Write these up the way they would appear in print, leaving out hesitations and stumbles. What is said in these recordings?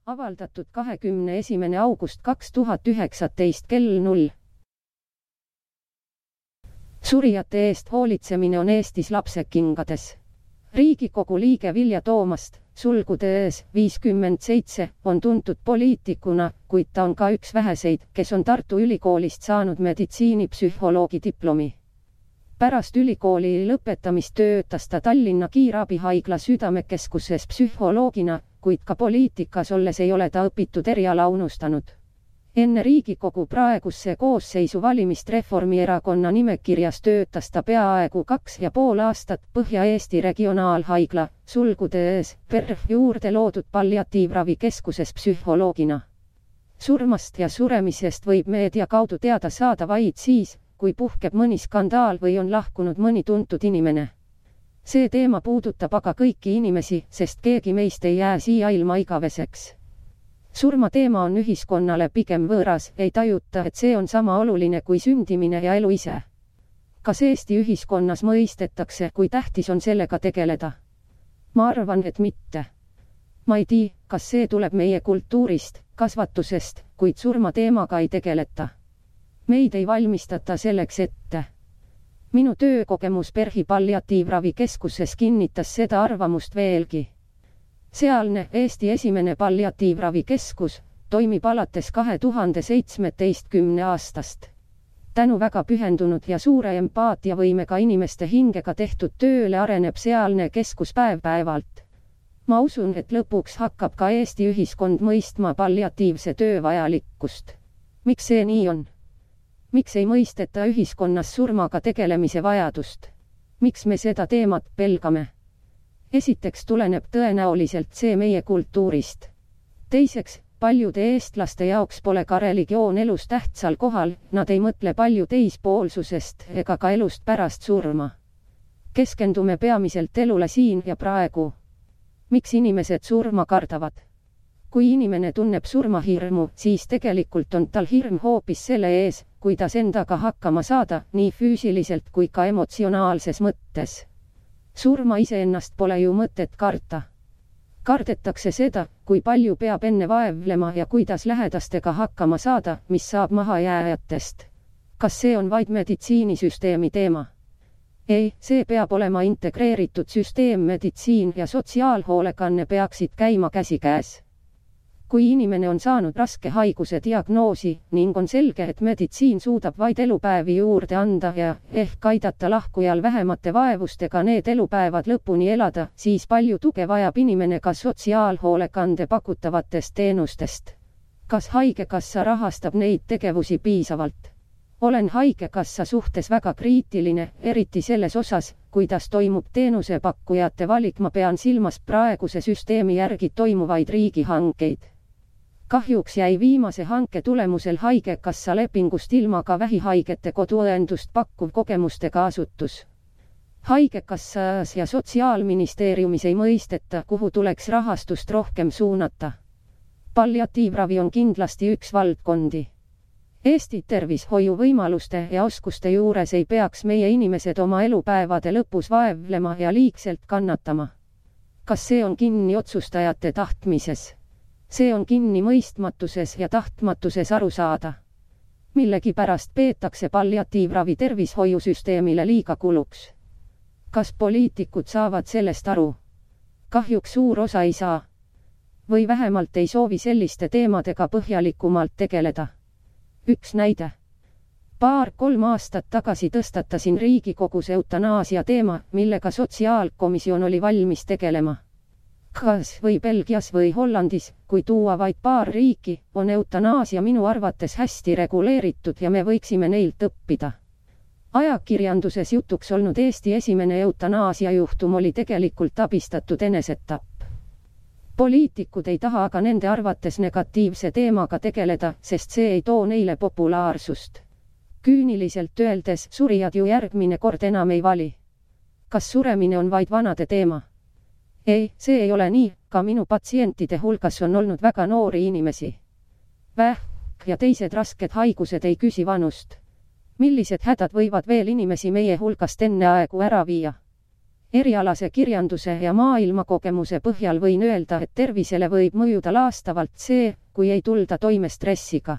Avaldatud 21. august 2019 kell 0. Surijate eest hoolitsemine on Eestis lapsekingades. Riigikogu liige Vilja Toomast, sulgudes 57, on tuntud poliitikuna, kuid ta on ka üks väheseid, kes on Tartu Ülikoolist saanud meditsiinipsühholoogi diplomi. Pärast ülikooli lõpetamist töötas ta Tallinna Kiirabihaigla südamekeskuses psühholoogina, kuid ka poliitikas olles ei ole ta õpitud eriala unustanud. Enne Riigikogu praegusse koosseisu valimist Reformierakonna nimekirjas töötas ta peaaegu 2,5 aastat Põhja-Eesti regionaalhaigla, sulgudes PERH juurde loodud palliatiivravikeskuses psühholoogina. Surmast ja suremisest võib meedia kaudu teada saada vaid siis, kui puhkeb mõni skandaal või on lahkunud mõni tuntud inimene. See teema puudutab aga kõiki inimesi, sest keegi meist ei jää siia ilma igaveseks. Surmateema on ühiskonnale pigem võõras, ei tajuta, et see on sama oluline kui sündimine ja elu ise. Kas Eesti ühiskonnas mõistetakse, kui tähtis on sellega tegeleda? Ma arvan, et mitte. Ma ei tea, kas see tuleb meie kultuurist, kasvatusest, kuid surmateemaga ei tegeleta. Meid ei valmistata selleks ette. Minu töökogemus PERH-i palliatiivravikeskuses kinnitas seda arvamust veelgi. Sealne Eesti esimene palliatiivravikeskus toimib alates 2017 aastast. Tänu väga pühendunud ja suure empaatiavõimega inimeste hingega tehtud tööle areneb sealne keskus päev-päevalt. Ma usun, et lõpuks hakkab ka Eesti ühiskond mõistma palliatiivse töö vajalikkust. Miks see nii on? Miks ei mõisteta ühiskonnas surmaga tegelemise vajadust? Miks me seda teemat pelgame? Esiteks tuleneb tõenäoliselt see meie kultuurist. Teiseks, paljude eestlaste jaoks pole ka religioon elus tähtsal kohal, nad ei mõtle palju teispoolsusest ega ka elust pärast surma. Keskendume peamiselt elule siin ja praegu. Miks inimesed surma kardavad? Kui inimene tunneb surmahirmu, siis tegelikult on tal hirm hoopis selle ees, kuidas endaga hakkama saada, nii füüsiliselt kui ka emotsionaalses mõttes. Surma iseennast pole ju mõtet karta. Kardetakse seda, kui palju peab enne vaevlema ja kuidas lähedastega hakkama saada, mis saab mahajääjatest. Kas see on vaid meditsiinisüsteemi teema? Ei, see peab olema integreeritud süsteem, meditsiin ja sotsiaalhoolekanne peaksid käima käsikäes. Kui inimene on saanud raske haiguse diagnoosi ning on selge, et meditsiin suudab vaid elupäevi juurde anda ja ehk aidata lahkujal vähemate vaevustega need elupäevad lõpuni elada, siis palju tuge vajab inimene ka sotsiaalhoolekande pakutavatest teenustest. Kas haigekassa rahastab neid tegevusi piisavalt? Olen haigekassa suhtes väga kriitiline, eriti selles osas, kuidas toimub teenusepakkujate valik. Ma pean silmas praeguse süsteemi järgi toimuvaid riigihankeid. Kahjuks jäi viimase hanke tulemusel haigekassa lepingust ilma ka vähihaigete koduõendust pakkuv kogemustega asutus. Haigekassas ja Sotsiaalministeeriumis ei mõisteta, kuhu tuleks rahastust rohkem suunata. Palliatiivravi on kindlasti üks valdkondi. Eesti tervishoiu võimaluste ja oskuste juures ei peaks meie inimesed oma elupäevade lõpus vaevlema ja liigselt kannatama. Kas see on kinni otsustajate tahtmises? See on kinni mõistmatuses ja tahtmatuses aru saada. Millegipärast peetakse palliatiivravi tervishoiusüsteemile liiga kuluks. Kas poliitikud saavad sellest aru? Kahjuks suur osa ei saa. Või vähemalt ei soovi selliste teemadega põhjalikumalt tegeleda. Üks näide. 2-3 aastat tagasi tõstatasin Riigikogus eutanaasia teema, millega sotsiaalkomisjon oli valmis tegelema. Kas või Belgias või Hollandis, kui tuua vaid 2 riiki, on eutanaasia minu arvates hästi reguleeritud ja me võiksime neilt õppida. Ajakirjanduses jutuks olnud Eesti esimene eutanaasia juhtum oli tegelikult abistatud enesetapp. Poliitikud ei taha aga nende arvates negatiivse teemaga tegeleda, sest see ei too neile populaarsust. Küüniliselt öeldes, surijad ju järgmine kord enam ei vali. Kas suremine on vaid vanade teema? Ei, see ei ole nii, ka minu patsientide hulgas on olnud väga noori inimesi. Vähk ja teised rasked haigused ei küsi vanust. Millised hädad võivad veel inimesi meie hulgast enneaegu ära viia? Erialase kirjanduse ja maailmakogemuse põhjal võin öelda, et tervisele võib mõjuda laastavalt see, kui ei tulda toime stressiga.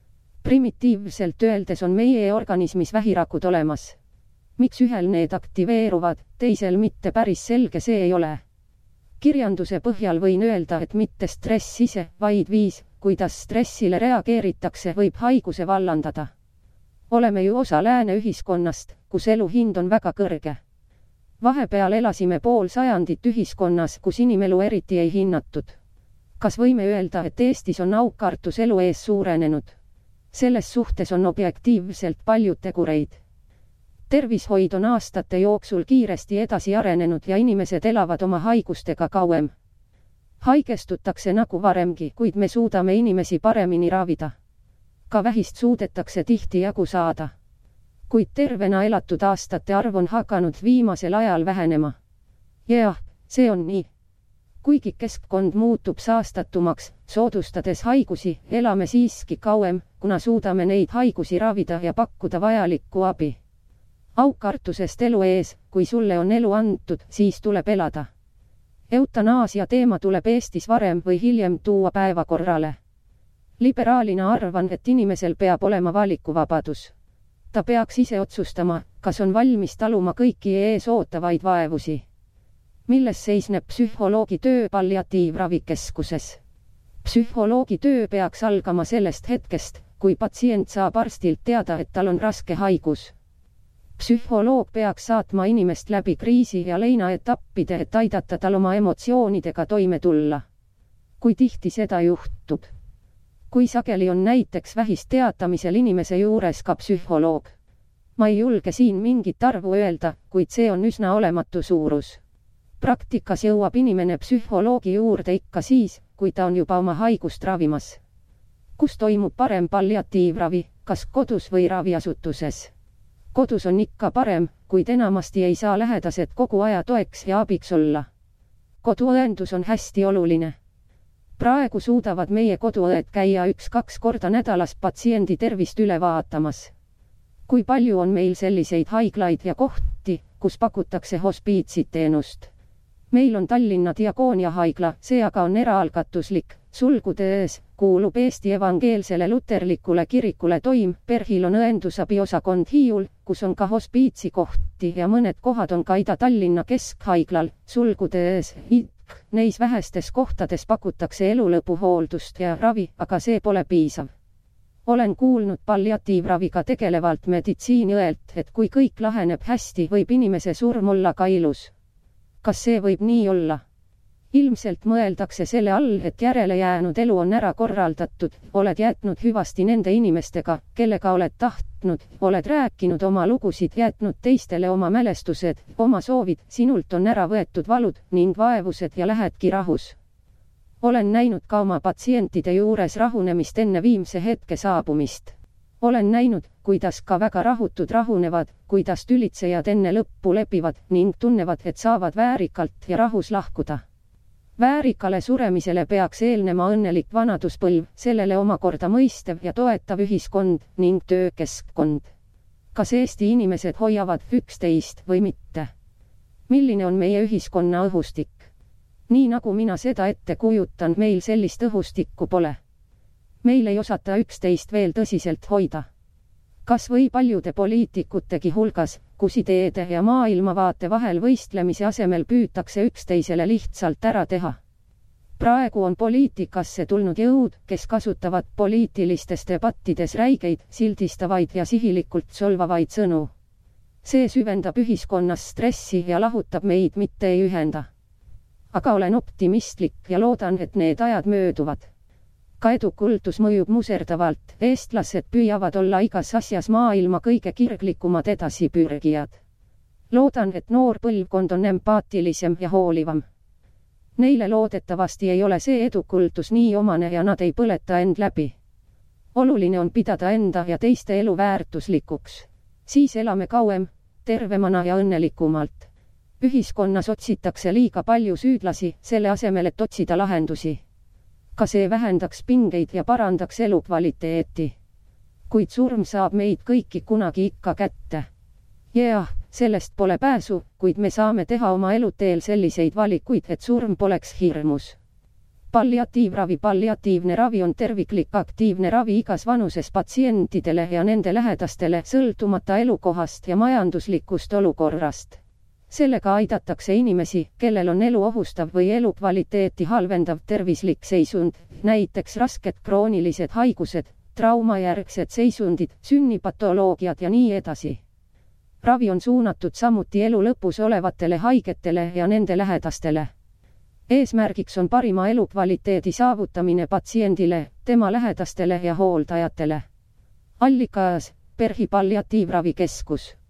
Primitiivselt öeldes on meie organismis vähirakud olemas. Miks ühel need aktiveeruvad, teisel mitte, päris selge see ei ole. Kirjanduse põhjal võin öelda, et mitte stress ise, vaid viis, kuidas stressile reageeritakse, võib haiguse vallandada. Oleme ju osa lääne ühiskonnast, kus elu hind on väga kõrge. Vahepeal elasime pool sajandit ühiskonnas, kus inimelu eriti ei hinnatud. Kas võime öelda, et Eestis on aukartus elu ees suurenenud? Selles suhtes on objektiivselt paljud tegureid. Tervishoid on aastate jooksul kiiresti edasi arenenud ja inimesed elavad oma haigustega kauem. Haigestutakse nagu varemgi, kuid me suudame inimesi paremini ravida. Ka vähist suudetakse tihti jagu saada. Kuid tervena elatud aastate arv on hakanud viimasel ajal vähenema. Jah, see on nii. Kuigi keskkond muutub saastatumaks, soodustades haigusi, elame siiski kauem, kuna suudame neid haigusi ravida ja pakkuda vajalikku abi. Aukartusest elu ees, kui sulle on elu antud, siis tuleb elada. Eutanaasia teema tuleb Eestis varem või hiljem tuua päevakorrale. Liberaalina arvan, et inimesel peab olema valikuvabadus. Ta peaks ise otsustama, kas on valmis taluma kõiki ees ootavaid vaevusi. Milles seisneb psühholoogi töö palliatiivravikeskuses? Psühholoogi töö peaks algama sellest hetkest, kui patsient saab arstilt teada, et tal on raske haigus. Psühholoog peaks saatma inimest läbi kriisi ja leinaetappide, et aidata tal oma emotsioonidega toime tulla. Kui tihti seda juhtub? Kui sageli on näiteks vähist teatamisel inimese juures ka psühholoog? Ma ei julge siin mingit arvu öelda, kuid see on üsna olematu suurus. Praktikas jõuab inimene psühholoogi juurde ikka siis, kui ta on juba oma haigust ravimas. Kus toimub parem palliatiivravi, kas kodus või raviasutuses? Kodus on ikka parem, kuid enamasti ei saa lähedased kogu aja toeks ja abiks olla. Koduõendus on hästi oluline. Praegu suudavad meie koduõed käia 1-2 korda nädalas patsiendi tervist üle vaatamas. Kui palju on meil selliseid haiglaid ja kohti, kus pakutakse hospiitsiteenust? Meil on Tallinna Diakoonia haigla, see aga on eraalgatuslik, sulgudes, kuulub Eesti Evangeelsele Luterlikule kirikule Toim, PERH-il on õendusabiosakond Hiiul, kus on ka hospiitsikohti ja mõned kohad on ka Ida-Tallinna Keskhaiglal, sulgudes, neis vähestes kohtades pakutakse elulõpuhooldust ja ravi, aga see pole piisav. Olen kuulnud palliatiivraviga tegelevalt meditsiiniõelt, et kui kõik laheneb hästi, võib inimese surm olla ka ilus. Kas see võib nii olla? Ilmselt mõeldakse selle all, et järele jäänud elu on ära korraldatud, oled jätnud hüvasti nende inimestega, kellega oled tahtnud, oled rääkinud oma lugusid, jätnud teistele oma mälestused, oma soovid, sinult on ära võetud valud ning vaevused ja lähedki rahus. Olen näinud ka oma patsientide juures rahunemist enne viimse hetke saabumist. Olen näinud, kuidas ka väga rahutud rahunevad, kuidas tülitsejad enne lõppu lepivad ning tunnevad, et saavad väärikalt ja rahus lahkuda. Väärikale suremisele peaks eelnema õnnelik vanaduspõlv, sellele omakorda mõistev ja toetav ühiskond ning töökeskkond. Kas Eesti inimesed hoiavad üksteist või mitte? Milline on meie ühiskonna õhustik? Nii nagu mina seda ette kujutan, meil sellist õhustikku pole. Meil ei osata üksteist veel tõsiselt hoida. Kas või paljude poliitikutegi hulgas, kus ideede ja maailmavaate vahel võistlemise asemel püütakse üksteisele lihtsalt ära teha. Praegu on poliitikasse tulnud jõud, kes kasutavad poliitilistes debattides räigeid, sildistavaid ja sihilikult solvavaid sõnu. See süvendab ühiskonnas stressi ja lahutab meid, mitte ei ühenda. Aga olen optimistlik ja loodan, et need ajad mööduvad. Ka edukuldus mõjub muserdavalt, eestlased püüavad olla igas asjas maailma kõige kirglikumad edasipürgijad. Loodan, et noor põlvkond on empaatilisem ja hoolivam. Neile loodetavasti ei ole see edukuldus nii omane ja nad ei põleta end läbi. Oluline on pidada enda ja teiste elu väärtuslikuks. Siis elame kauem, tervemana ja õnnelikumalt. Ühiskonnas otsitakse liiga palju süüdlasi, selle asemel, et otsida lahendusi. Ka see vähendaks pingeid ja parandaks elukvaliteeti. Kuid surm saab meid kõiki kunagi ikka kätte. Sellest pole pääsu, kuid me saame teha oma eluteel selliseid valikuid, et surm poleks hirmus. Palliatiivravi. Palliatiivne ravi on terviklik aktiivne ravi igas vanuses patsientidele ja nende lähedastele, sõltumata elukohast ja majanduslikust olukorrast. Sellega aidatakse inimesi, kellel on elu ohustav või elukvaliteeti halvendav tervislik seisund, näiteks rasked kroonilised haigused, traumajärgsed seisundid, sünnipatoloogiad ja nii edasi. Ravi on suunatud samuti elu lõpus olevatele haigetele ja nende lähedastele. Eesmärgiks on parima elukvaliteedi saavutamine patsiendile, tema lähedastele ja hooldajatele. Allikas: PERH palliatiivravikeskus.